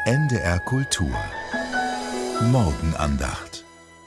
NDR Kultur Morgenandacht.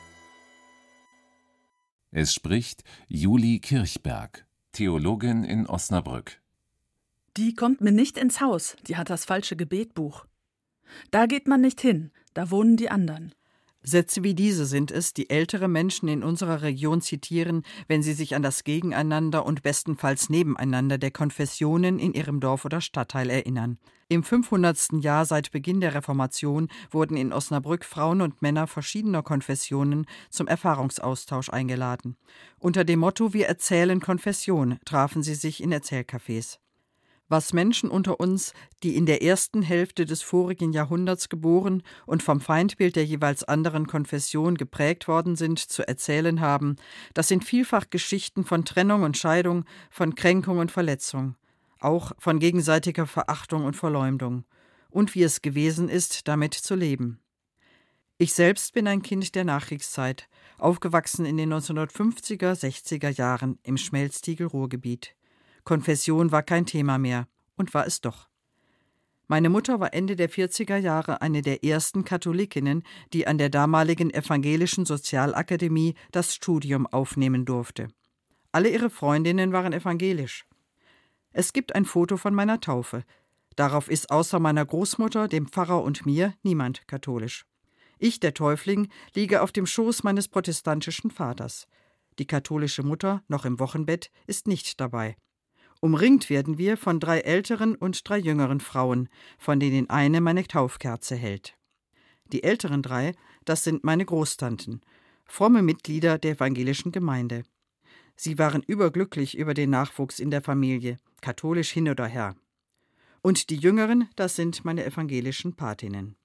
Es spricht Julie Kirchberg, Theologin in Osnabrück. Die kommt mir nicht ins Haus, die hat das falsche Gebetbuch. Da geht man nicht hin, da wohnen die anderen. Sätze wie diese sind es, die ältere Menschen in unserer Region zitieren, wenn sie sich an das Gegeneinander und bestenfalls Nebeneinander der Konfessionen in ihrem Dorf oder Stadtteil erinnern. Im 500. Jahr seit Beginn der Reformation wurden in Osnabrück Frauen und Männer verschiedener Konfessionen zum Erfahrungsaustausch eingeladen. Unter dem Motto „Wir erzählen Konfession" trafen sie sich in Erzählcafés. Was Menschen unter uns, die in der ersten Hälfte des vorigen Jahrhunderts geboren und vom Feindbild der jeweils anderen Konfession geprägt worden sind, zu erzählen haben, das sind vielfach Geschichten von Trennung und Scheidung, von Kränkung und Verletzung, auch von gegenseitiger Verachtung und Verleumdung und wie es gewesen ist, damit zu leben. Ich selbst bin ein Kind der Nachkriegszeit, aufgewachsen in den 1950er, 60er Jahren im Schmelztiegel-Ruhrgebiet. Konfession war kein Thema mehr, und war es doch. Meine Mutter war Ende der 40er Jahre eine der ersten Katholikinnen, die an der damaligen Evangelischen Sozialakademie das Studium aufnehmen durfte. Alle ihre Freundinnen waren evangelisch. Es gibt ein Foto von meiner Taufe. Darauf ist außer meiner Großmutter, dem Pfarrer und mir niemand katholisch. Ich, der Täufling, liege auf dem Schoß meines protestantischen Vaters. Die katholische Mutter, noch im Wochenbett, ist nicht dabei. Umringt werden wir von 3 älteren und 3 jüngeren Frauen, von denen eine meine Taufkerze hält. Die älteren 3, das sind meine Großtanten, fromme Mitglieder der evangelischen Gemeinde. Sie waren überglücklich über den Nachwuchs in der Familie, katholisch hin oder her. Und die jüngeren, das sind meine evangelischen Patinnen.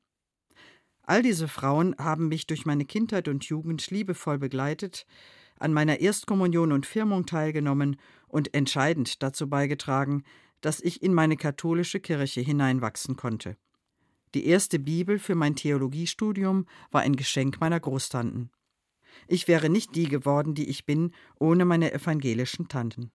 All diese Frauen haben mich durch meine Kindheit und Jugend liebevoll begleitet, an meiner Erstkommunion und Firmung teilgenommen und entscheidend dazu beigetragen, dass ich in meine katholische Kirche hineinwachsen konnte. Die erste Bibel für mein Theologiestudium war ein Geschenk meiner Großtanten. Ich wäre nicht die geworden, die ich bin, ohne meine evangelischen Tanten.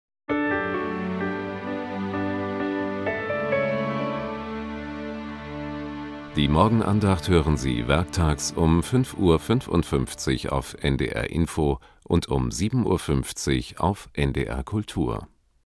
Die Morgenandacht hören Sie werktags um 5:55 Uhr auf NDR Info und um 7:50 Uhr auf NDR Kultur.